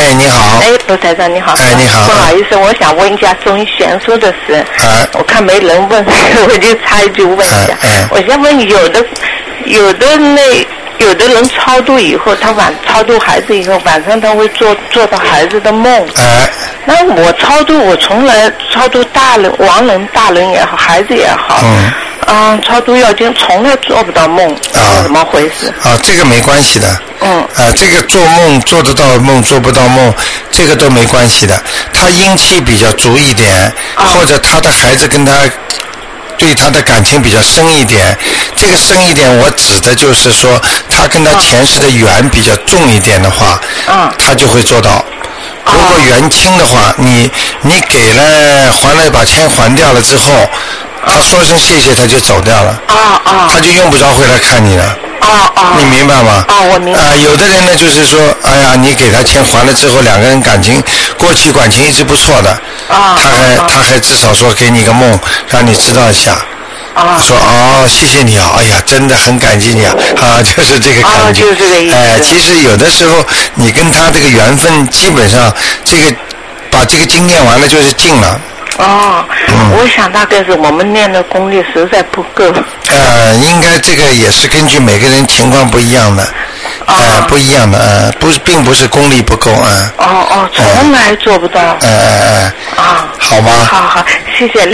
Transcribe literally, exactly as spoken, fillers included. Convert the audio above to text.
哎，你好。 哎，卢台长你好。 哎，你好。 不好意思，我想问一下中医玄说的事。 哎。 我看没人问，我就插一句问一下。 哎哎、 我先问，有的有的那有的人超度以后，他晚超度孩子以后，晚上他会做做到孩子的梦。 哎。 那我超度，我从来超度大人、亡人、大人也好，孩子也好。 嗯。 嗯，超度要经从来做不到梦，啊，怎么回事？ 啊，这个没关系的。 嗯。 啊，这个做梦做得到梦，做不到梦，这个都没关系的。他阴气比较足一点，啊、或者他的孩子跟他对他的感情比较深一点。这个深一点，我指的就是说，他跟他前世的缘比较重一点的话，嗯，他就会做到。如果缘轻的话，你你给了还了把钱还掉了之后。他说声谢谢，他就走掉了。 啊啊！ 他就用不着回来看你了。 啊啊！ 你明白吗？ 啊，我明白。 啊、呃，有的人呢，就是说，哎呀，你给他钱还了之后，两个人感情过去感情一直不错的。啊。他还、啊、他还至少说给你个梦，让你知道一下。啊。说哦，谢谢你啊，哎呀，真的很感激你啊，啊，就是这个感觉。啊， 就是这个意思。 哎、呃，其实有的时候你跟他这个缘分，基本上这个把这个经念完了就是尽了。 哦，嗯、我想大概是我们念的功力实在不够。 呃，应该这个也是根据每个人情况不一样的，呃，哦、不一样的，呃，不是，并不是功力不够啊。 哦哦，从来做不到。 呃呃呃。啊。好吗？ 好好，谢谢。